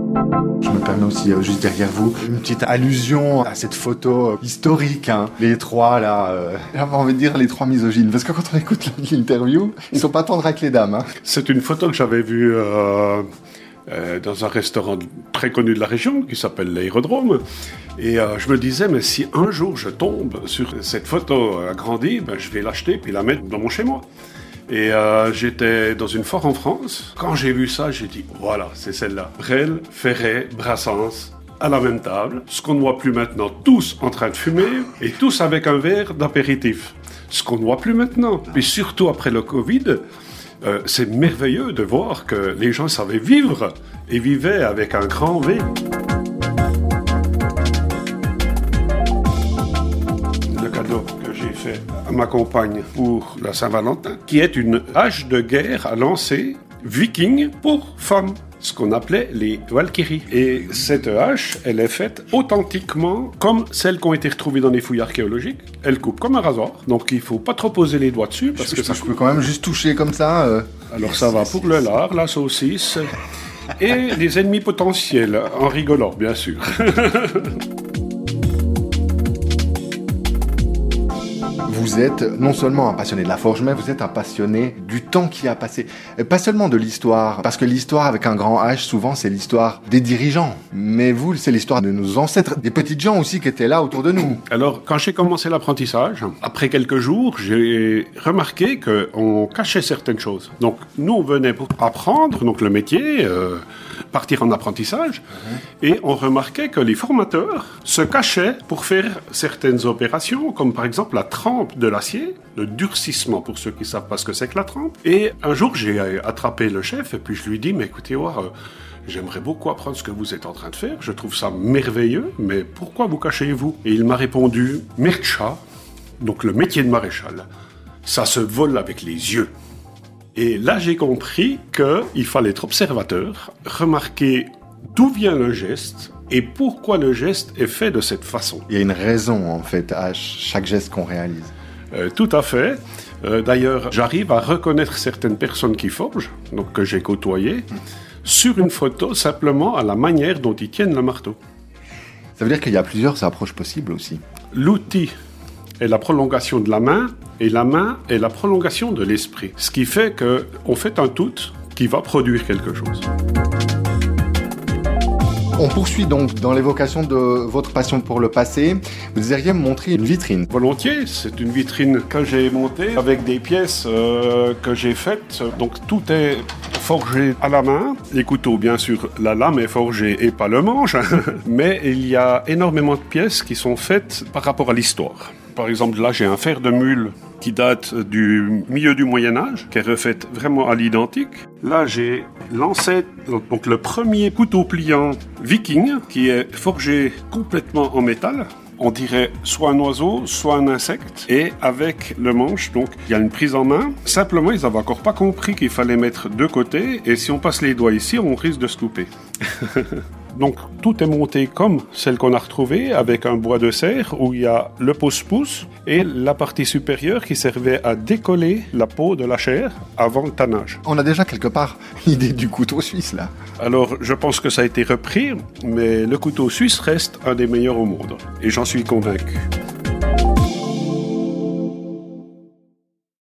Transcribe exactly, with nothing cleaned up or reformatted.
Je me permets aussi, euh, juste derrière vous, une petite allusion à cette photo euh, historique, hein. Les trois, là, euh, j'avais envie de dire les trois misogynes, parce que quand on écoute l'interview, ils sont pas tendres avec les dames, hein. C'est une photo que j'avais vue euh, euh, dans un restaurant très connu de la région, qui s'appelle l'Aérodrome, et euh, je me disais, mais si un jour je tombe sur cette photo agrandie, ben, je vais l'acheter puis la mettre dans mon chez-moi. Et euh, j'étais dans une foire en France. Quand j'ai vu ça, j'ai dit, voilà, c'est celle-là. Brel, Ferret, Brassens, à la même table. Ce qu'on ne voit plus maintenant, tous en train de fumer et tous avec un verre d'apéritif. Ce qu'on ne voit plus maintenant. Puis surtout après le Covid, euh, c'est merveilleux de voir que les gens savaient vivre et vivaient avec un grand V. Le cadeau que j'ai fait à ma compagne pour la Saint-Valentin, qui est une hache de guerre à lancer viking pour femmes, ce qu'on appelait les Valkyries. Et cette hache, elle est faite authentiquement comme celles qui ont été retrouvées dans les fouilles archéologiques. Elle coupe comme un rasoir, donc il faut pas trop poser les doigts dessus parce je, que je, ça je peux quand même juste toucher comme ça. Euh... Alors ça va pour le lard, la saucisse et les ennemis potentiels, en rigolant bien sûr. Vous êtes non seulement un passionné de la forge, mais vous êtes un passionné du temps qui a passé. Pas seulement de l'histoire, parce que l'histoire avec un grand H, souvent, c'est l'histoire des dirigeants. Mais vous, c'est l'histoire de nos ancêtres, des petites gens aussi qui étaient là autour de nous. Alors, quand j'ai commencé l'apprentissage, après quelques jours, j'ai remarqué qu'on cachait certaines choses. Donc, nous, on venait pour apprendre, donc le métier, euh, partir en apprentissage, mmh. et on remarquait que les formateurs se cachaient pour faire certaines opérations, comme par exemple la trempe de l'acier, le durcissement pour ceux qui savent pas ce que c'est que la trempe. Et un jour, j'ai attrapé le chef et puis je lui dis, mais écoutez, oh, euh, j'aimerais beaucoup apprendre ce que vous êtes en train de faire, je trouve ça merveilleux, mais pourquoi vous cachez-vous? Et il m'a répondu, Mircha, donc le métier de maréchal, ça se vole avec les yeux. Et là, j'ai compris qu'il fallait être observateur, remarquer d'où vient le geste et pourquoi le geste est fait de cette façon. Il y a une raison, en fait, à chaque geste qu'on réalise. Euh, tout à fait. Euh, d'ailleurs, j'arrive à reconnaître certaines personnes qui forgent, donc que j'ai côtoyées, mmh. sur une photo, simplement à la manière dont ils tiennent le marteau. Ça veut dire qu'il y a plusieurs approches possibles aussi. L'outil est la prolongation de la main, et la main est la prolongation de l'esprit. Ce qui fait qu'on fait un tout qui va produire quelque chose. On poursuit donc dans l'évocation de votre passion pour le passé. Vous désiriez me montrer une vitrine. Volontiers, c'est une vitrine que j'ai montée avec des pièces euh, que j'ai faites. Donc tout est forgé à la main. Les couteaux, bien sûr, la lame est forgée et pas le manche. Mais il y a énormément de pièces qui sont faites par rapport à l'histoire. Par exemple, là, j'ai un fer de mule qui date du milieu du Moyen-Âge, qui est refaite vraiment à l'identique. Là, j'ai l'ancêtre, donc le premier couteau pliant viking, qui est forgé complètement en métal. On dirait soit un oiseau, soit un insecte. Et avec le manche, donc, il y a une prise en main. Simplement, ils n'avaient encore pas compris qu'il fallait mettre deux côtés. Et si on passe les doigts ici, on risque de se couper. Donc, tout est monté comme celle qu'on a retrouvée, avec un bois de serre où il y a le pouce-pouce et la partie supérieure qui servait à décoller la peau de la chair avant le tannage. On a déjà quelque part l'idée du couteau suisse, là. Alors, je pense que ça a été repris, mais le couteau suisse reste un des meilleurs au monde. Et j'en suis convaincu.